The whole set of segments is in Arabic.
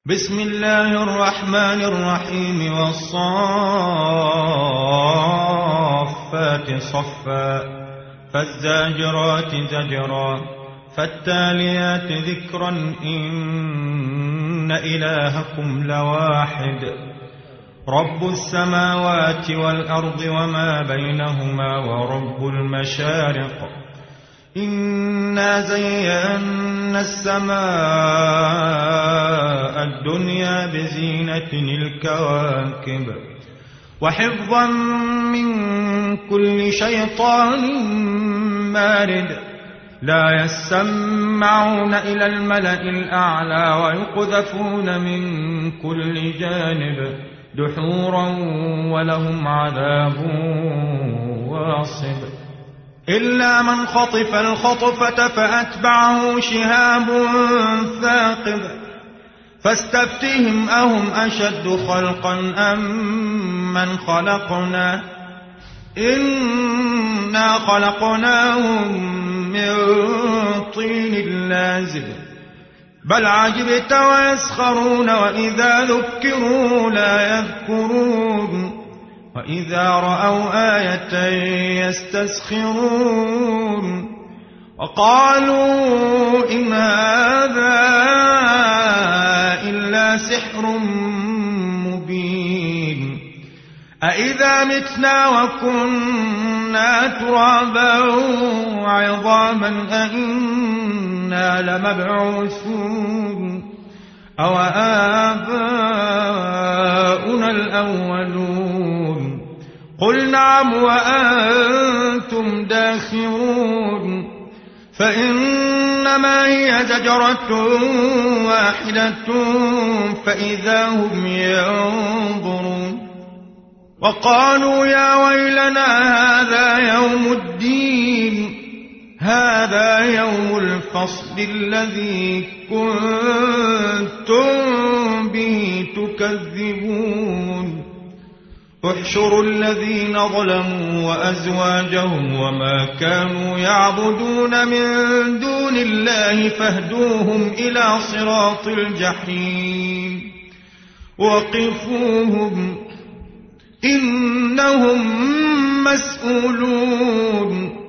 بسم الله الرحمن الرحيم والصافات صفا فالزاجرات زجرا فالتاليات ذكرا إن إلهكم لواحد رب السماوات والأرض وما بينهما ورب المشارق إنا زينا السماء الدنيا بزينة الكواكب وحفظا من كل شيطان مارد لا يسمعون إلى الملأ الأعلى ويقذفون من كل جانب دحورا ولهم عذاب واصب إلا من خطف الخطفة فأتبعه شهاب ثاقب فاستفتهم أهم أشد خلقا أم من خلقنا إنا خلقناهم من طين لازب بل عجبت ويسخرون وإذا ذكروا لا يذكرون وإذا رأوا آية يستسخرون وقالوا إن هذا إلا سحر مبين أإذا متنا وكنا ترابا وعظاما أإنا لمبعوثون أو آباؤنا الأولون قل نعم وأنتم داخرون فإنما هي زجرة واحدة فإذا هم ينظرون وقالوا يا ويلنا هذا يوم الدين هذا يوم الفصل الذي كنتم به تكذبون احشروا الذين ظلموا وأزواجهم وما كانوا يعبدون من دون الله فاهدوهم إلى صراط الجحيم وقفوهم إنهم مسؤولون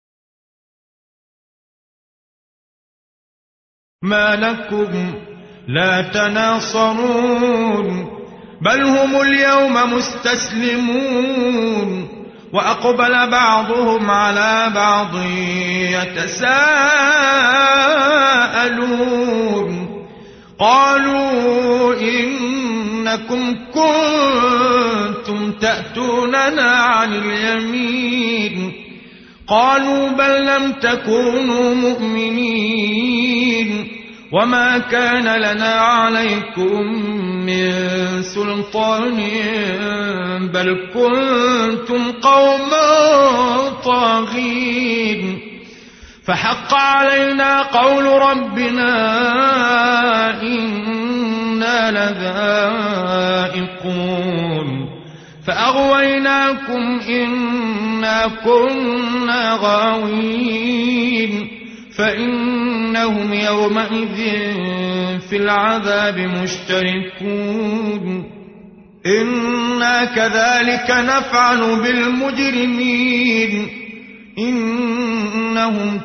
ما لكم لا تناصرون بل هم اليوم مستسلمون وأقبل بعضهم على بعض يتساءلون قالوا إنكم كنتم تأتوننا عن اليمين قالوا بل لم تكونوا مؤمنين وما كان لنا عليكم من سلطان بل كنتم قوما طاغين فحق علينا قول ربنا إنا لذائقون فأغويناكم إنا كنا غاوين فإنهم يومئذ في العذاب مشتركون إنا كذلك نفعل بالمجرمين إنهم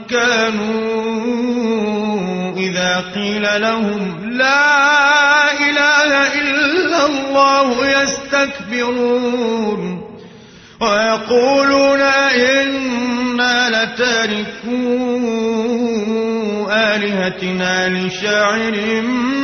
كانوا إذا قيل لهم لا إله إلا الله يستكبرون ويقولون إنا لتاركو آلهتنا لشاعر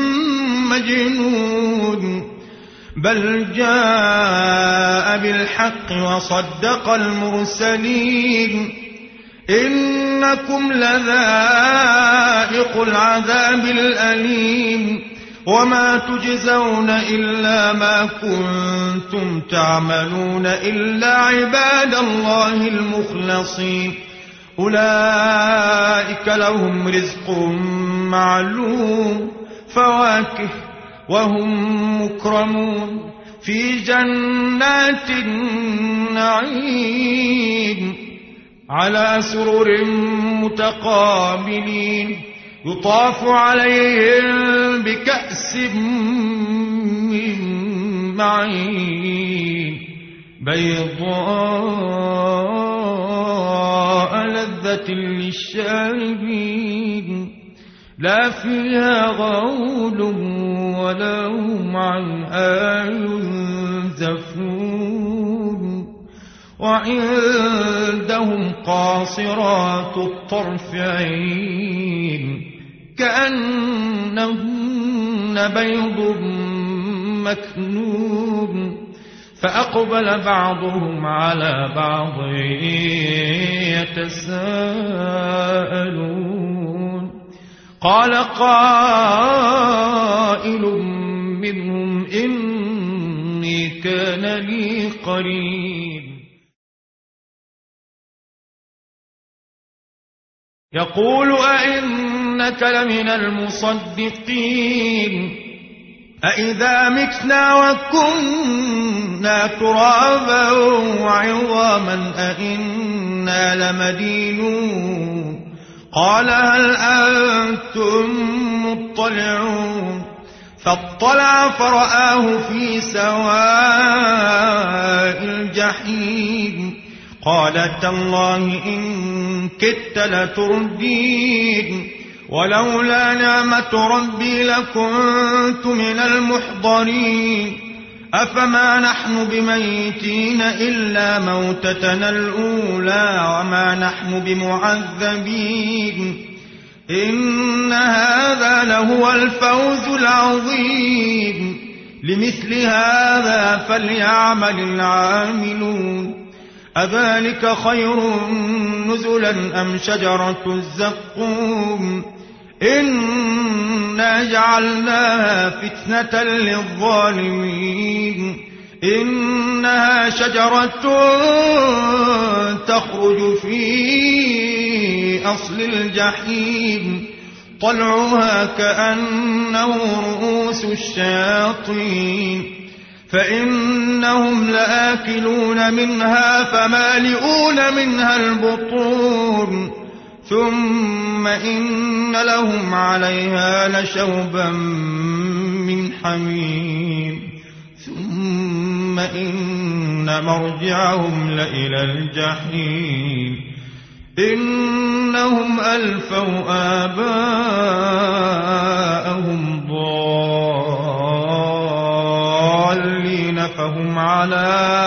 مجنون بل جاء بالحق وصدق المرسلين إنكم لذائق العذاب الأليم وما تجزون إلا ما كنتم تعملون إلا عباد الله المخلصين أولئك لهم رزق معلوم فواكه وهم مكرمون في جنات النعيم على سرر متقابلين يطاف عليهم بكأس من معين بيضاء لذة للشاربين لا فيها غول ولا هم عنها ينزفون وعندهم قاصرات الطرف عين كأنهن بيض مكنون فأقبل بعضهم على بعض يتساءلون قال قائل منهم إني كان لي قرين يقول أئنك لمن المصدقين أئذا متنا وكنا ترابا وعظاما أئنا لمدينون قال هل أنتم مطلعون فاطلع فرآه في سواء الجحيم قال تالله إن كدت لتردين ولولا نعمة ربي لكنت من المحضرين أفما نحن بميتين إلا موتتنا الأولى وما نحن بمعذبين إن هذا لهو الفوز العظيم لمثل هذا فليعمل العاملون أذلك خير نزلا أم شجرة الزقوم إنا جعلناها فتنة للظالمين إنها شجرة تخرج في أصل الجحيم طلعها كأنه رؤوس الشياطين فإنهم لآكلون منها فمالئون منها البطون ثم إن لهم عليها لشوبا من حميم ثم إن مرجعهم لإلى الجحيم إنهم ألفوا آباءهم ضالين فهم على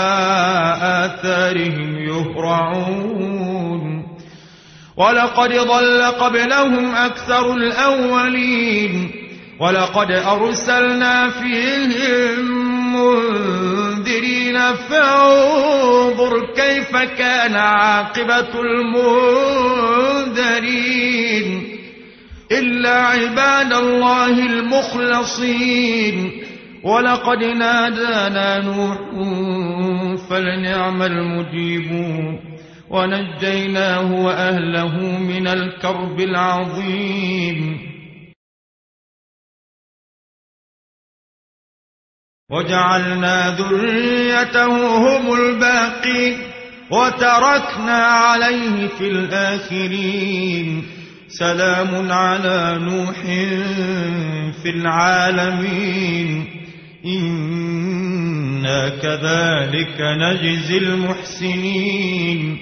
آثارهم يهرعون ولقد ضل قبلهم أكثر الأولين ولقد أرسلنا فيهم منذرين فانظر كيف كان عاقبة المنذرين إلا عباد الله المخلصين ولقد نادانا نوح فلنعم المجيبون ونجيناه وأهله من الكرب العظيم وجعلنا ذريته هم الباقين وتركنا عليه في الآخرين سلام على نوح في العالمين إنا كذلك نجزي المحسنين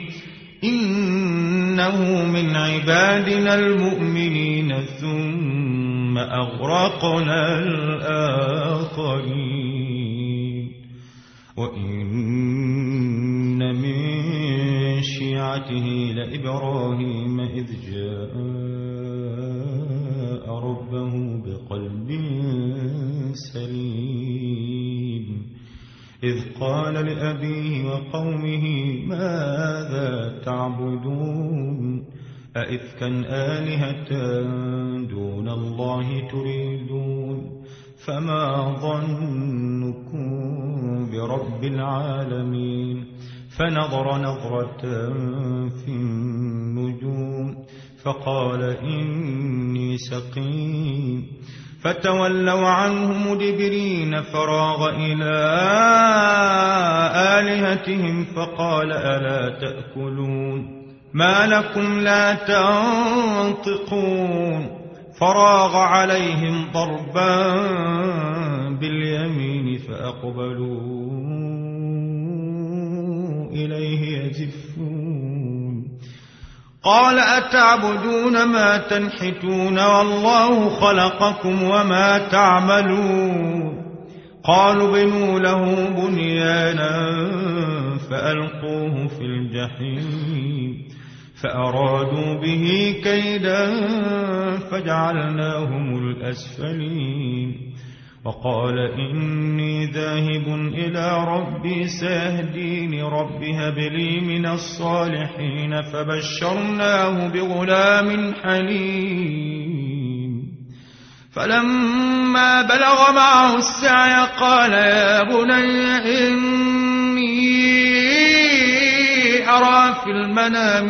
إنه من عبادنا المؤمنين ثم أغرقنا الآخرين وإن من شيعته لإبراهيم إذ جاء ربه بقلب سليم إذ قال لأبيه وقومه ماذا تعبدون أئفكا آلهة دون الله تريدون فما ظنكم برب العالمين فنظر نظرة في النجوم فقال إني سقيم فتولوا عنه مدبرين فراغ إلى آلهتهم فقال ألا تأكلون ما لكم لا تنطقون فراغ عليهم ضربا باليمين فأقبلوا إليه يزفون قال أتعبدون ما تنحتون والله خلقكم وما تعملون قالوا بنوا له بنيانا فألقوه في الجحيم فأرادوا به كيدا فجعلناهم الأسفلين وقال إني ذاهب إلى ربي سيهديني رب هب لي من الصالحين فبشرناه بغلام حليم فلما بلغ معه السعي قال يا بني إني أرى في المنام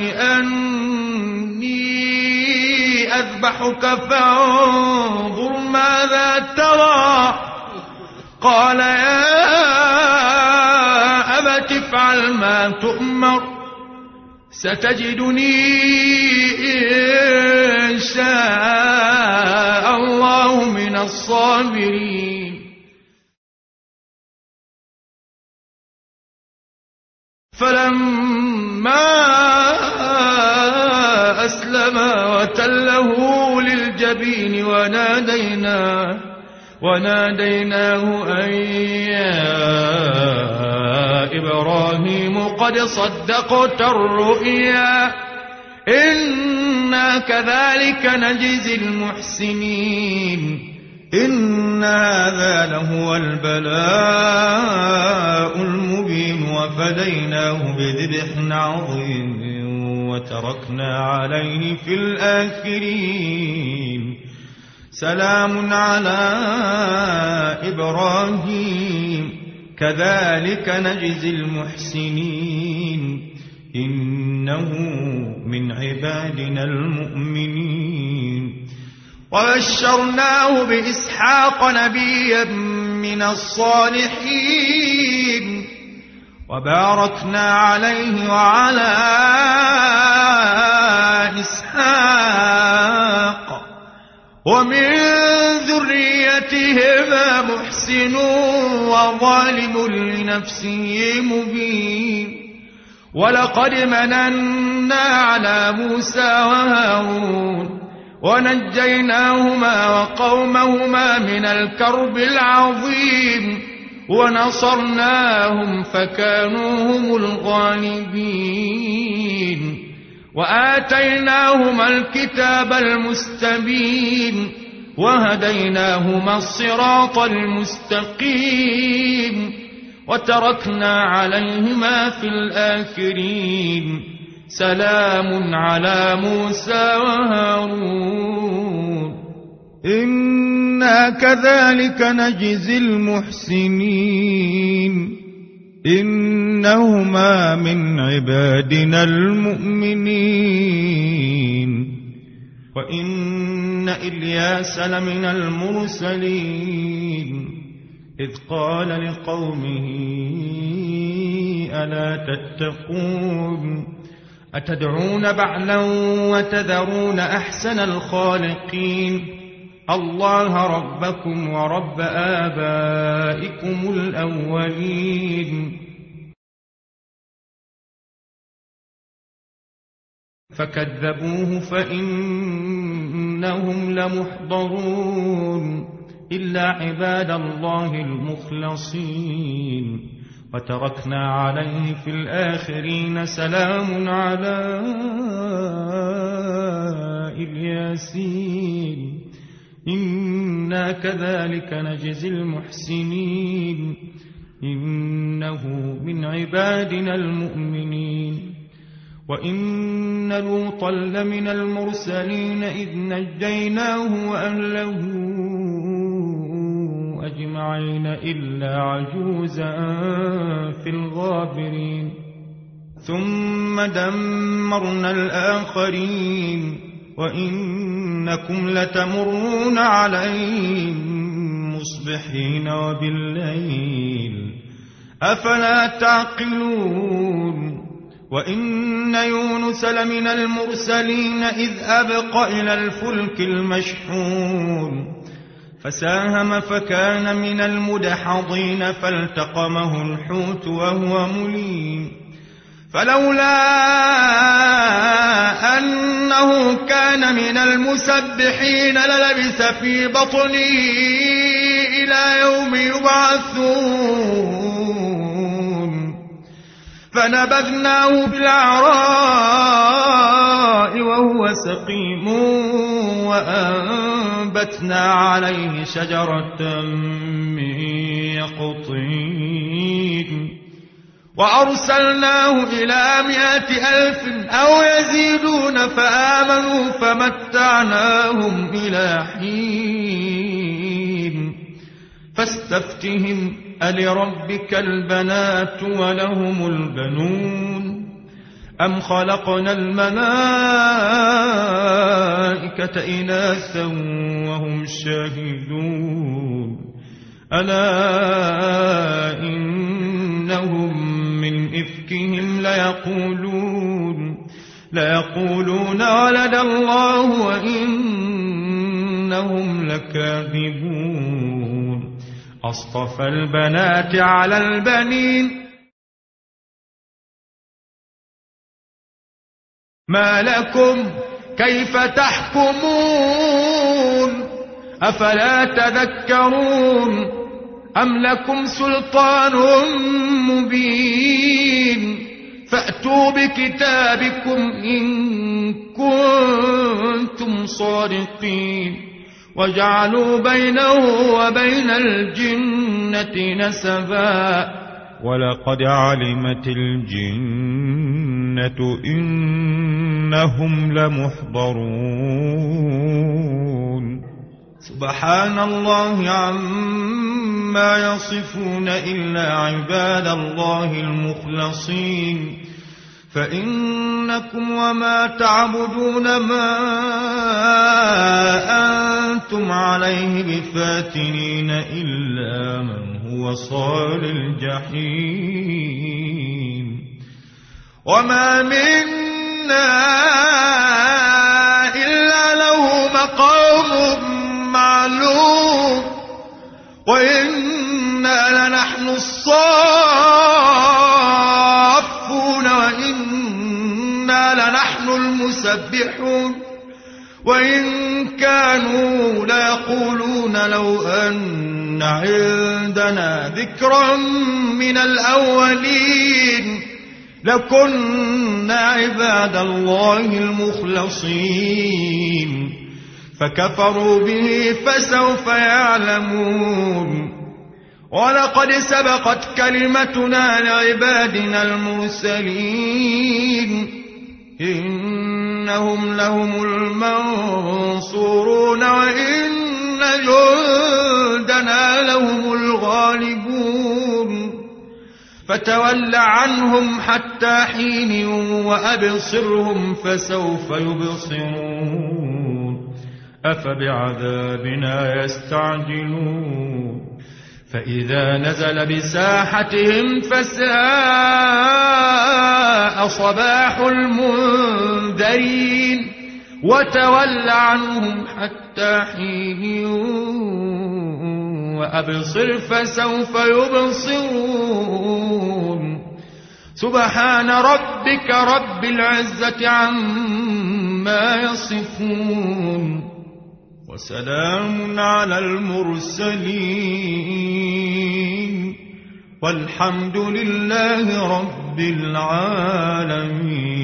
أني أذبحك فانظر ماذا ترى قال يا أبت افعل ما تؤمر ستجدني إن شاء الله من الصابرين فلما أسلما وتله للجبين وناديناه أن يا إبراهيم قد صدقت الرؤيا إنا كذلك نجزي المحسنين إن هذا لهو البلاء المبين وفديناه بذبح عظيم وتركنا عليه في الآخرين سلام على إبراهيم كذلك نجزي المحسنين إنه من عبادنا المؤمنين وبشرناه بإسحاق نبيا من الصالحين وباركنا عليه وعلى إسحاق ومن ذريتهما محسن وظالم لنفسه مبين ولقد مننا على موسى وهارون ونجيناهما وقومهما من الكرب العظيم ونصرناهم فكانوا هم الغالبين وآتيناهما الكتاب المستبين وهديناهما الصراط المستقيم وتركنا عليهما في الآخرين سلام على موسى وهارون إنا كذلك نجزي المحسنين إنهما من عبادنا المؤمنين وإن إلياس لمن المرسلين إذ قال لقومه ألا تتقون أتدعون بعلا وتذرون أحسن الخالقين الله ربكم ورب آبائكم الأولين فكذبوه فإنهم لمحضرون إلا عباد الله المخلصين وتركنا عليه في الآخرين سلام على الياسين إنا كذلك نجزي المحسنين إنه من عبادنا المؤمنين وإن لوطا لمن المرسلين إذ نجيناه وأهله أجمعين إلا عجوزا في الغابرين ثم دمرنا الآخرين وإنكم لتمرون عليهم مصبحين وبالليل أفلا تعقلون وإن يونس لمن المرسلين إذ أبق إلى الفلك المشحون فساهم فكان من المدحضين فالتقمه الحوت وهو مليم فلولا أنه كان من المسبحين للبث في بطنه إلى يوم يبعثون فنبذناه بالعراء وهو سقيم وأنبتنا عليه شجرة من يقطين وأرسلناه إلى 100,000 أو يزيدون فآمنوا فمتعناهم إلى حين فاستفتهم ألربك البنات ولهم البنون أم خلقنا الملائكة إناثا وهم شاهدون ألا إنهم من إفكهم ليقولون ولد الله وإنهم لكاذبون أصطفى البنات على البنين ما لكم كيف تحكمون أفلا تذكرون أم لكم سلطان مبين فأتوا بكتابكم إن كنتم صادقين وجعلوا بينه وبين الجنة نسبا ولقد علمت الجنة إنهم لمحضرون سبحان الله عما يصفون إلا عباد الله المخلصين فإنكم وما تعبدون ما أنتم عليه بفاتنين إلا من هو صال الجحيم وما منا إلا له مقام معلوم وإنا لنحن الصافون وإنا لنحن المسبحون وإن كانوا ليقولون لو أن عندنا ذكرا من الأولين لكنا عباد الله المخلصين فكفروا به فسوف يعلمون ولقد سبقت كلمتنا لعبادنا المرسلين إنهم لهم المنصورون وإن جندنا لهم الغالبون فتول عنهم حتى حين وأبصرهم فسوف يبصرون أفبعذابنا يستعجلون فإذا نزل بساحتهم فساء صباح المنذرين وتول عنهم حتى حين وأبصر فسوف يبصرون سبحان ربك رب العزة عما يصفون وسلام على المرسلين والحمد لله رب العالمين.